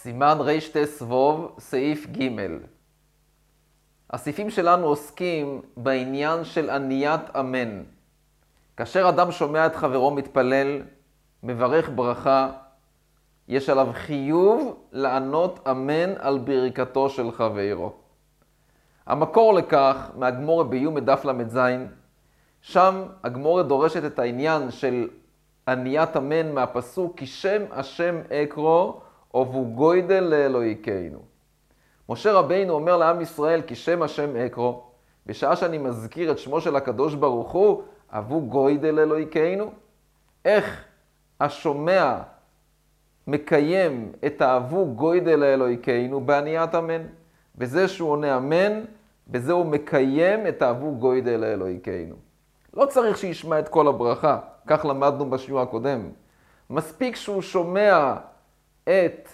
סימן רט"ו, סעיף ג'. הסעיפים שלנו עוסקים בעניין של עניית אמן. כאשר אדם שומע את חברו מתפלל, מברך ברכה, יש עליו חיוב לענות אמן על ברכתו של חברו. המקור לכך מהגמורה ביומא דף ל"ז, שם הגמורה דורשת את העניין של עניית אמן מהפסוק כי שם השם אקרא ובו גוידל לאלוהינו. משה רבינו אומר לעם ישראל כי שם השם אקרא, בשעה שאני מזכיר את שמו של הקדוש ברוך הוא, אבו גוידל לאלוהינו. איך השומע מקיים את האבו גוידל לאלוהינו? בעניית אמן. בזה שהוא עונה אמן, בזה הוא מקיים את האבו גוידל לאלוהינו. לא צריך שישמע את כל הברכה, כך למדנו בשיעור הקודם. מספיק שהוא שומע את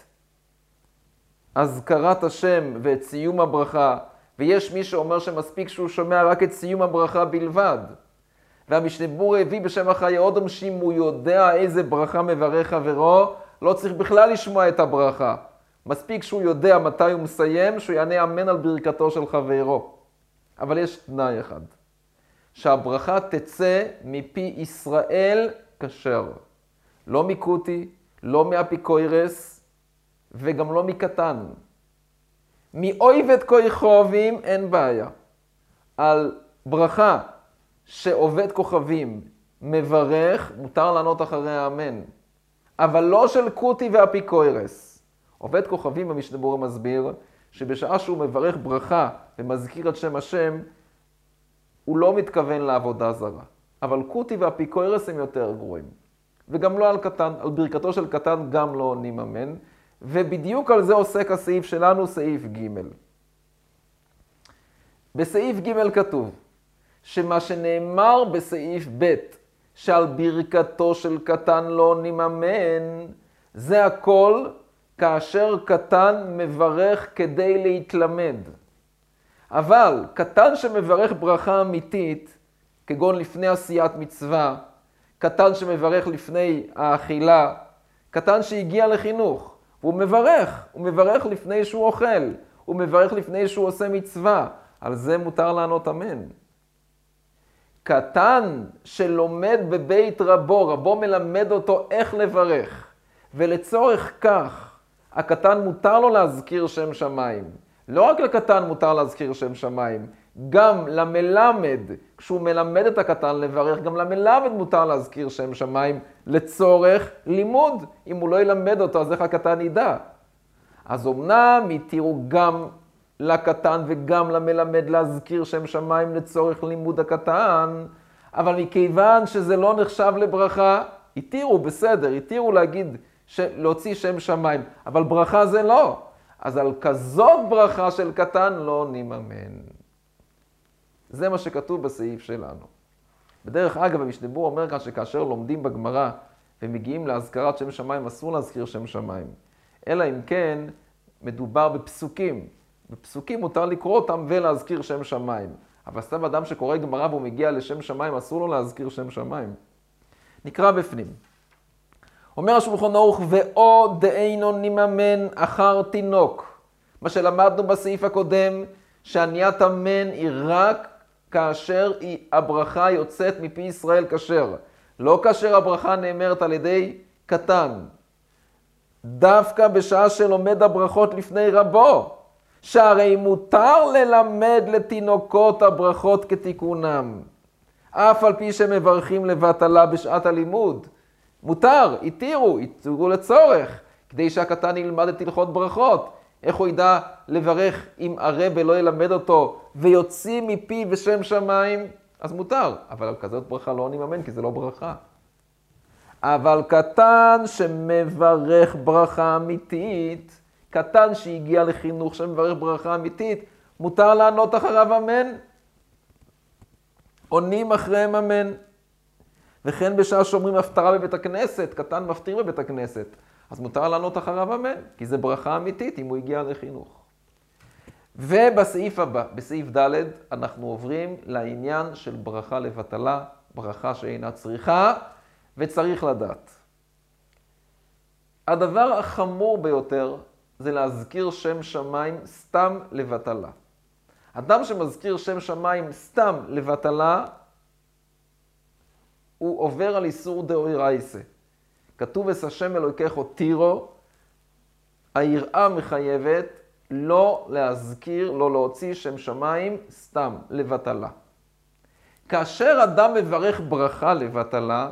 הזכרת השם ואת סיום הברכה, ויש מי שאומר שמספיק שהוא שומע רק את סיום הברכה בלבד. והמשנה ברורה הביא בשם החיי אודם שאם הוא יודע איזה ברכה מברך חברו, לא צריך בכלל לשמוע את הברכה. מספיק שהוא יודע מתי הוא מסיים, שהוא יענה אמן על ברכתו של חברו. אבל יש תנאי אחד, שהברכה תצא מפי ישראל כשר. לא מקוטי, לא מאפיקוירס, וגם לא מקטן. מאויבת כוכבים אין בעיה. על ברכה שעובד כוכבים מברך, מותר לענות אחרי האמן. אבל לא של קוטי ואפיקוירס. עובד כוכבים המשנה ברורה מסביר, שבשעה שהוא מברך ברכה ומזכיר את שם השם, הוא לא מתכוון לעבודה זרה. אבל קוטי ואפיקוירס הם יותר גרועים. וגם לא על קטן, על ברכתו של קטן גם לא עונים אמן. ובדיוק על זה עוסק הסעיף שלנו, סעיף ג'. בסעיף ג' כתוב, שמה שנאמר בסעיף ב', שעל ברכתו של קטן לא עונים אמן, זה הכל כאשר קטן מברך כדי להתלמד. אבל קטן שמברך ברכה אמיתית, כגון לפני עשיית מצווה, קטן שמברך לפני האכילה, קטן שהגיע לחינוך, הוא מברך לפני שהוא אוכל, הוא מברך לפני שהוא עושה מצווה, על זה מותר לענות אמן. קטן שלומד בבית רבו, רבו מלמד אותו איך לברך, ולצורך כך, הקטן מותר לו להזכיר שם שמיים. לא רק לקטן מותר להזכיר שם שמיים, גם למלמד, כשהוא מלמד את הקטן לברך, גם למלמד מותר להזכיר שם שמיים לצורך לימוד. אם הוא לא ילמד אותו, אז איך הקטן ידע? אז אמנם התירו גם לקטן וגם למלמד להזכיר שם שמיים לצורך לימוד הקטן, אבל מכיוון שזה לא נחשב לברכה, התירו בסדר, התירו להוציא שם שמיים, אבל ברכה זה לא. אז על כזאת ברכה של קטן לא עונים אמן. זה מה שכתוב בסעיף שלנו. בדרך אגב, המשנה ברורה אומר כאן שכאשר לומדים בגמרא ומגיעים להזכרת שם שמיים, אסור להזכיר שם שמיים. אלא אם כן מדובר בפסוקים. בפסוקים מותר לקרוא אותם ולהזכיר שם שמיים. אבל סתם אדם שקורא גמרא והוא מגיע לשם שמיים, אסור לו להזכיר שם שמיים. נקרא בפנים. אומר השולחן ערוך, ואו דאינו נממן אחר תינוק. מה שלמדנו בסעיף הקודם, שעניית אמן היא רק כאשר הברכה יוצאת מפי ישראל כשר. לא כאשר הברכה נאמרת על ידי קטן. דווקא בשעה שלומד הברכות לפני רבו, שהרי מותר ללמד לתינוקות הברכות כתיקונם. אף על פי שמברכים לבטלה בשעת הלימוד. מותר, התירו לצורך, כדי שהקטן ילמד את הלכות ברכות. איך הוא ידע לברך אם הרב לא ילמד אותו ויוציא מפי ושם שמיים? אז מותר, אבל על כזאת ברכה לא עונים אמן, כי זה לא ברכה. אבל קטן שמברך ברכה אמיתית, קטן שהגיע לחינוך שמברך ברכה אמיתית, מותר לענות אחריו אמן. עונים אחריהם אמן. וכן בשעה שאומרים הפטרה בבית הכנסת, קטן מפטיר בבית הכנסת, אז מותר לענות אחריו אמן, כי זה ברכה אמיתית אם הוא הגיע לחינוך. ובסעיף הבא, בסעיף ד', אנחנו עוברים לעניין של ברכה לבטלה, ברכה שאינה צריכה, וצריך לדעת. הדבר החמור ביותר זה להזכיר שם שמיים סתם לבטלה. אדם שמזכיר שם שמיים סתם לבטלה, הוא עובר על איסור דאורייסה. כתוב אס השם אלוהיכך תירו, היראה מחייבת לא להזכיר, לא להוציא שם שמיים סתם לבטלה. כאשר אדם מברך ברכה לבטלה,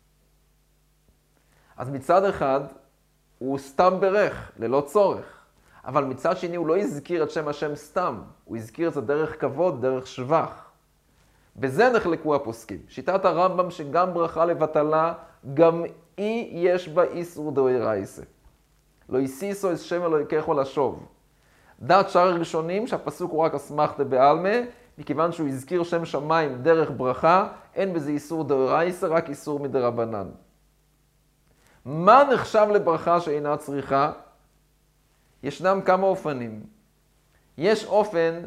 אז מצד אחד הוא סתם ברך, ללא צורך. אבל מצד שני הוא לא הזכיר את שם השם סתם, הוא הזכיר את זה דרך כבוד, דרך שבח. בזה נחלקו הפוסקים. שיטת הרמב"ם שגם ברכה לבטלה, גם היא יש בה איסור דאורייסה. לא יסיסו את שם אלוהיכך לשוב. דעת שאר הראשונים שהפסוק הוא רק אסמכתא בעלמא, מכיוון שהוא הזכיר שם שמיים דרך ברכה, אין בזה איסור דאורייסה, רק איסור מדרבנן. מה נחשב לברכה שאינה צריכה? ישנם כמה אופנים. יש אופן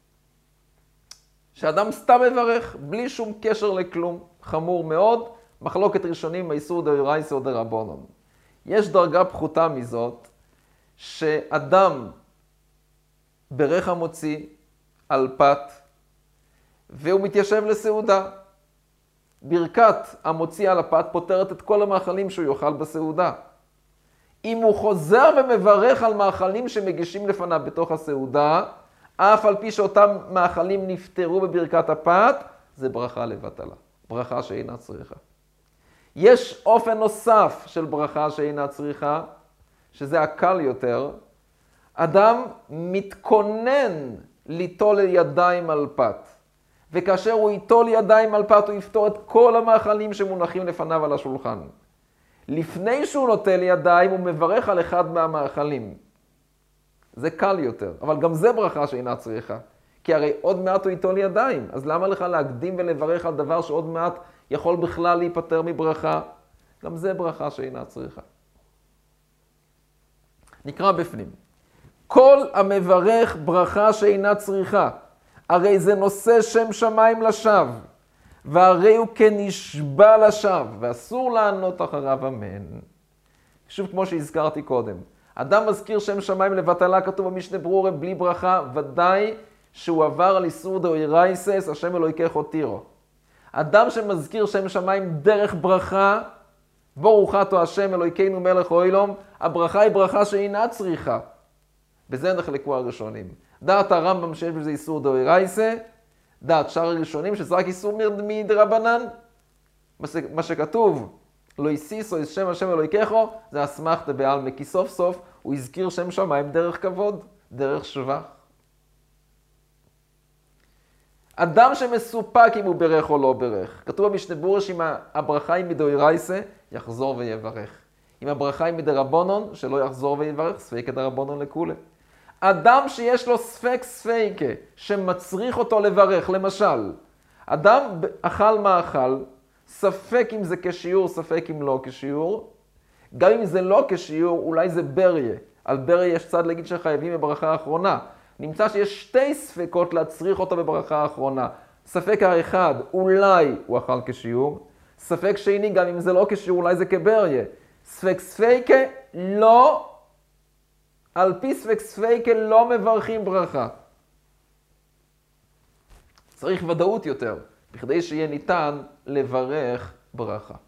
שאדם סתם מברך, בלי שום קשר לכלום, חמור מאוד, מחלוקת ראשונים האיסור דאורייסה או דרבנן. יש דרגה פחותה מזאת, שאדם ברך המוציא על פת, והוא מתיישב לסעודה. ברכת המוציא על הפת פותרת את כל המאכלים שהוא יאכל בסעודה. אם הוא חוזר ומברך על מאכלים שמגישים לפניו בתוך הסעודה, אף על פי שאותם מאכלים נפטרו בברכת הפת, זה ברכה לבטלה, ברכה שאינה צריכה. יש אופן נוסף של ברכה שאינה צריכה, שזה הקל יותר. אדם מתכונן ליטול ידיים על פת, וכאשר הוא ייטול ידיים על פת, הוא יפתור את כל המאכלים שמונחים לפניו על השולחן. לפני שהוא נוטל ידיים, הוא מברך על אחד מהמאכלים. זה קל יותר, אבל גם זה ברכה שאינה צריכה. כי הרי עוד מעט הוא ייטול ידיים, אז למה לך להקדים ולברך על דבר שעוד מעט יכול בכלל להיפטר מברכה? גם זה ברכה שאינה צריכה. נקרא בפנים. כל המברך ברכה שאינה צריכה, הרי זה נושא שם שמיים לשווא, והרי הוא כנשבע לשווא, ואסור לענות אחריו אמן. שוב כמו שהזכרתי קודם, אדם מזכיר שם שמיים לבטלה, כתוב במשנה ברורה, בלי ברכה, ודאי שהוא עבר על איסור דאורייסה, השם אלוהיכך תירו. אדם שמזכיר שם שמיים דרך ברכה, ברוך אתה השם אלוהיכנו מלך העולם, הברכה היא ברכה שאינה צריכה. בזה נחלקו הראשונים. דעת הרמב"ם שיש בזה איסור דאורייסה, דעת שאר הראשונים שזה רק איסור מדרבנן. מה שכתוב, לא יסיסו את שם השם אלוהיכך, זה אסמכתא בעלמא, כי סוף סוף הוא הזכיר שם שמיים דרך כבוד, דרך שבח. אדם שמסופק אם הוא ברך או לא ברך. כתוב במשנה ברורה שאם הברכה היא מדאורייסה, יחזור ויברך. אם הברכה היא מדרבנן, שלא יחזור ויברך, ספיקא דרבנן לכולי. אדם שיש לו ספק ספיקה, שמצריך אותו לברך, למשל, אדם אכל מאכל, ספק אם זה כשיעור, ספק אם לא כשיעור, גם אם זה לא כשיעור, אולי זה בריה. על בריה יש צד להגיד שחייבים בברכה האחרונה. נמצא שיש שתי ספקות להצריך אותו בברכה האחרונה. ספק האחד, אולי הוא אכל כשיעור. ספק שני, גם אם זה לא כשיעור, אולי זה כבריה. ספק ספיקה, לא, על פי ספק ספיקה לא מברכים ברכה. צריך ודאות יותר, בכדי שיהיה ניתן לברך ברכה.